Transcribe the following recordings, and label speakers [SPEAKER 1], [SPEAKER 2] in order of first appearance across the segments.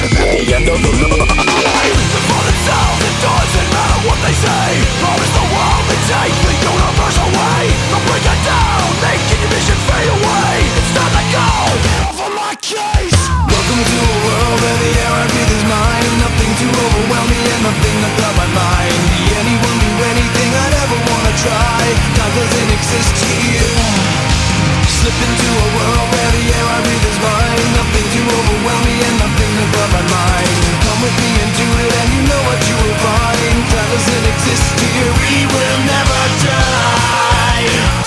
[SPEAKER 1] at the end of the line. For themselves, it doesn't matter what they say. Promise the world they take the universe away. They'll break it down, making your vision fade away. It's time to go for my case. Welcome to a world where the air I breathe is mine. Nothing to overwhelm me and nothing to cloud my mind. Be anyone, do anything I'd ever wanna try. God doesn't exist here. Slip into a world where the air I breathe is mine. Nothing to overwhelm me and nothing to cloud my mind. Come with me and do it and you know what you will find. God doesn't exist here, we will never die.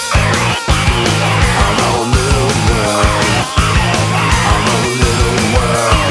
[SPEAKER 1] I'm a little world. I'm a little world.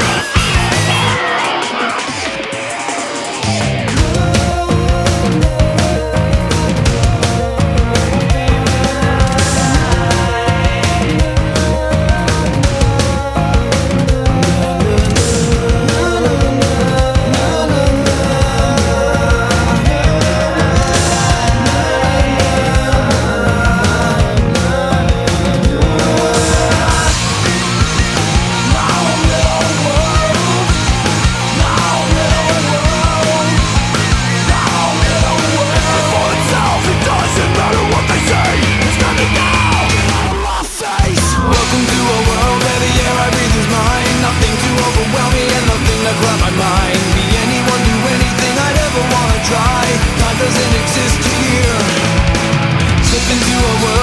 [SPEAKER 1] Doesn't exist here. Slip into a world